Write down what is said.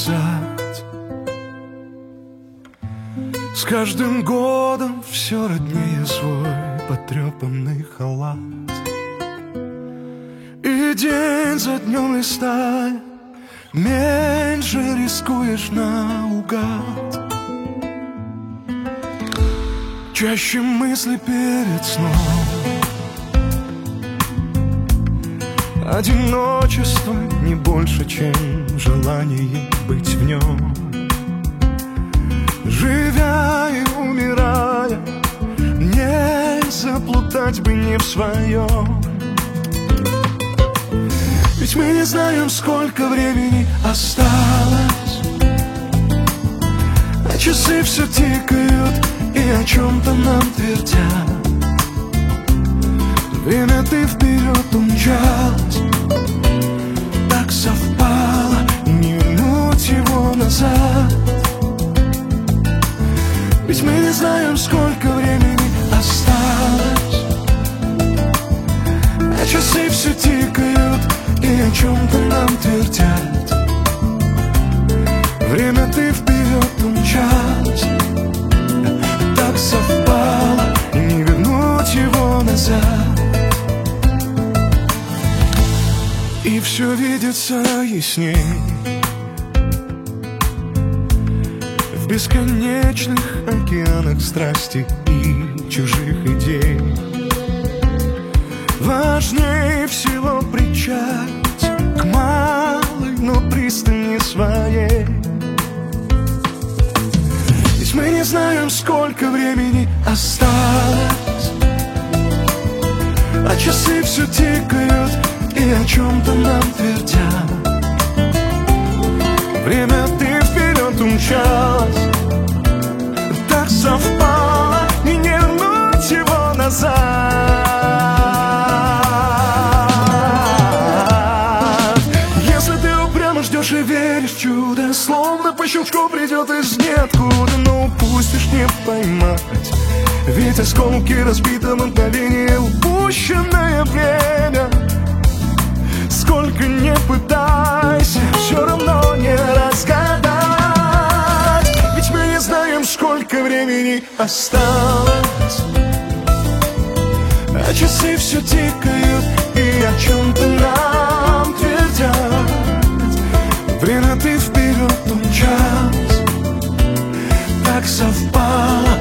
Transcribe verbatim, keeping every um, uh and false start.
назад. С каждым годом все роднее свой потрепанный халат. И день за днем листая, меньше рискуешь наугад. Чаще мысли перед сном. Одиночество не больше, чем желание быть в нем. Живя и умирая, не заплутать бы не в своем. Ведь мы не знаем, сколько времени осталось, а часы все тикают и о чем-то нам твердят. Время ты вперед умчалась, так совпало, не вернуть его назад. Ведь мы не знаем, сколько времени осталось, а часы все тикают и о чем-то нам твердят. Время ты вперед умчалась, так совпало, и не вернуть его назад. И все видится ясней в бесконечных океанах страсти и чужих идей. Важнее всего причалить к малой, но пристани своей. Ведь мы не знаем, сколько времени осталось, а часы все тикают и о чем-то нам твердят. Время ты вперед умчалась, так совпало, и не вернуть его назад. Если ты упрямо ждешь и веришь в чудо, словно по щелчку придет из ниоткуда, но упустишь не поймать. Ведь осколки разбито в мгновение, упущенное время. Сколько не пытайся, все равно не разгадать. Ведь мы не знаем, сколько времени осталось, а часы все тикают и о чем-то нам твердят. Время ты вперед умчалась, так совпало,